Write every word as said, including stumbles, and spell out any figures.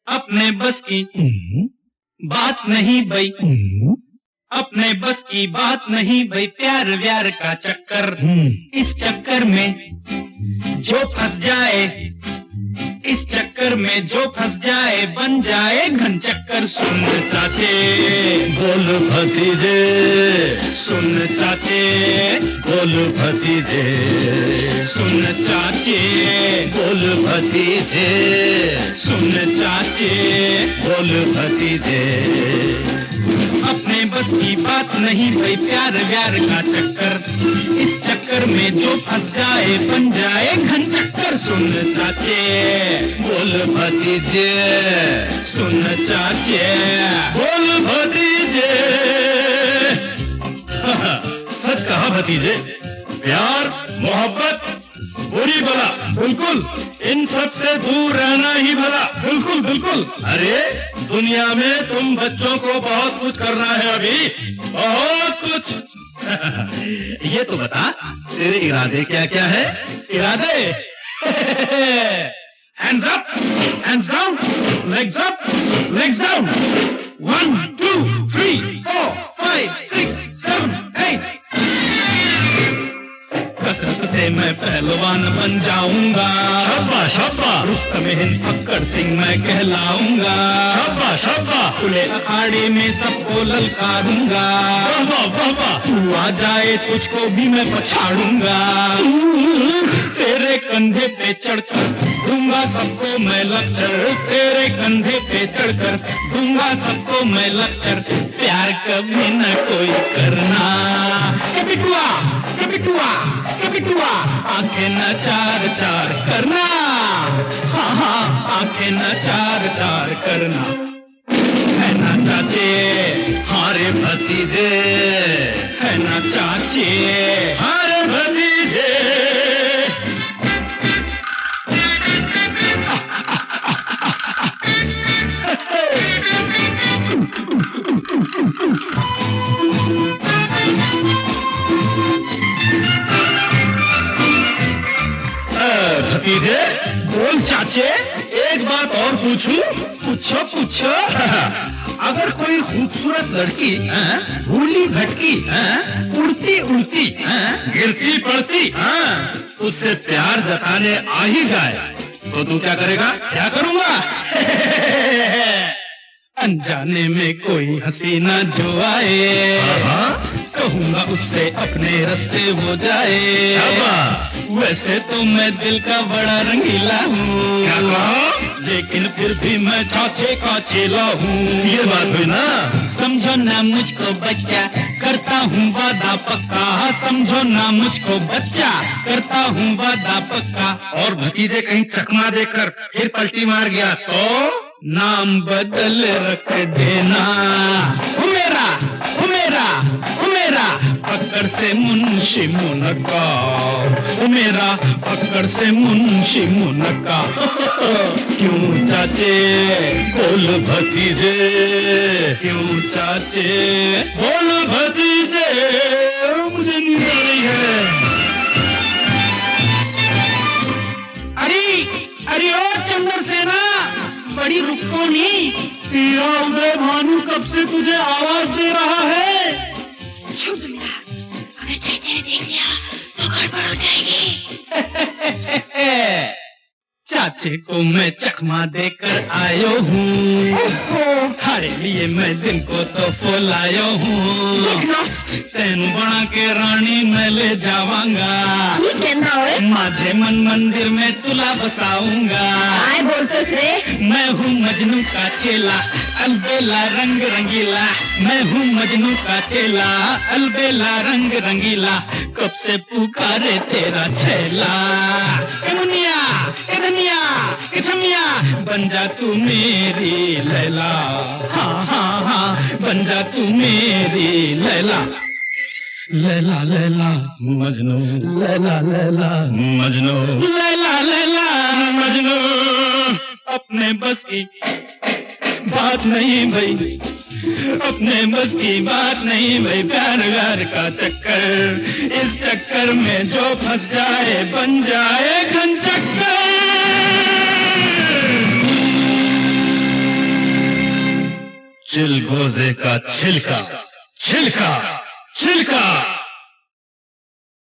अपने बस की बात नहीं भई, अपने बस की बात नहीं भई, प्यार व्यार का चक्कर, इस चक्कर में जो फंस जाए, इस चक्कर में जो फंस जाए बन जाए घन चक्कर। सुन चाचे बोल भतीजे, सुन चाचे बोल भतीजे, सुन चाचे बोल भतीजे, सुन चाचे बोल भतीजे। अपने बस की बात नहीं भाई, प्यार व्यार का चक्कर, इस चक्कर में जो फंस जाए बन जाए घन चक्कर। सुन चाचे बोल भतीजे, सुन चाचे बोल भतीजे। सच कहा भतीजे, प्यार मोहब्बत बुरी भला, बिल्कुल इन सब से दूर रहना ही भला। बिल्कुल बिल्कुल। अरे दुनिया में तुम बच्चों को बहुत कुछ करना है अभी, बहुत कुछ। ये तो बता, तेरे इरादे क्या क्या है? इरादे hands up, hands down, legs up, legs down, one two three four five six seven eight. कसरत से मैं पहलवान बन जाऊंगा, शाबाश शाबाश। रुस्तम हिंद फक्कड़ सिंह मैं कहलाऊंगा, शाबाश शाबाश। खुले अखाड़े में सबको ललकारूंगा, वाह वाह वाह। तू आ जाए तुझको भी मैं पछाड़ूंगा, तेरे कंधे पे चढ़कर दूंगा सबको मैं लक्चर, तेरे कंधे पे चढ़कर दूंगा सबको मैं लक्चर। प्यार कभी न कोई करना, कभी टुआ कभी टुआ कभी टुआ, आंखें न चार चार करना, हाँ हाँ आंखें न चार चार करना, है ना चाचे? हारे भतीजे, है ना चाचे? हारे भतीजे। भतीजे बोल चाचे। एक बात और पूछूं? पूछो पूछो। अगर कोई खूबसूरत लड़की भूली भटकी उड़ती उड़ती गिरती पड़ती उससे प्यार जताने आ ही जाए तो तू क्या करेगा? क्या करूंगा? अनजाने में कोई हसीना जो आए, कहूंगा उससे अपने रास्ते वो जाए। वैसे तो मैं दिल का बड़ा रंगीला हूँ, क्या कहा? लेकिन फिर भी मैं चाचे का चेला हूँ। ये बात हुई ना? समझो ना मुझको बच्चा, करता हूँ वादा पक्का, समझो ना मुझको बच्चा, करता हूँ वादा पक्का। और भतीजे कहीं चकमा देकर फिर पलटी मार गया तो नाम बदल रख देना। ओ मेरा ओ मेरा ओ मेरा पकड़ से मुंशी मुनका, ओ मेरा पकड़ से मुंशी मुनका। क्यों चाचे बोल भतीजे, क्यों चाचे बोल भतीजे। मुझे नींद आ रही है। अरे अरे ओ चंद्रसेना, बड़ी रुको नहीं, तेरा उदय भानु कब से तुझे आवाज दे रहा है? छोड़ दो मेरा हाथ, अगर चाचा ने देख लिया तो गड़बड़ हो जाएगी। चाचे को मैं चकमा देकर आयो हूँ, थारे लिए मैं दिन को तो फुलायो हूँ। तेन बना के रानी मैं ले जावांगा, माझे मन मंदिर में तुला बसाऊंगा। आए बोल तो रे, मैं हूँ मजनू का चेला, अलबेला रंग रंगीला, मैं हूँ मजनू का चेला, अलबेला रंग रंगीला। कब से पुकारे तेरा छैला, ए मुनिया ए धनिया ए छमिया, बन जा तू मेरी लैला, हाँ हाँ हाँ बन जा तू मेरी लैला। लैला लैला मजनू, लैला लैला मजनू, लैला लैला मजनू। अपने बस की बात नहीं भई, अपने बस की बात नहीं भई, प्यार व्यार का चक्कर, इस चक्कर में जो फंस जाए बन जाए घन चक्कर। चिलगोजे का छिलका छिलका छिलका।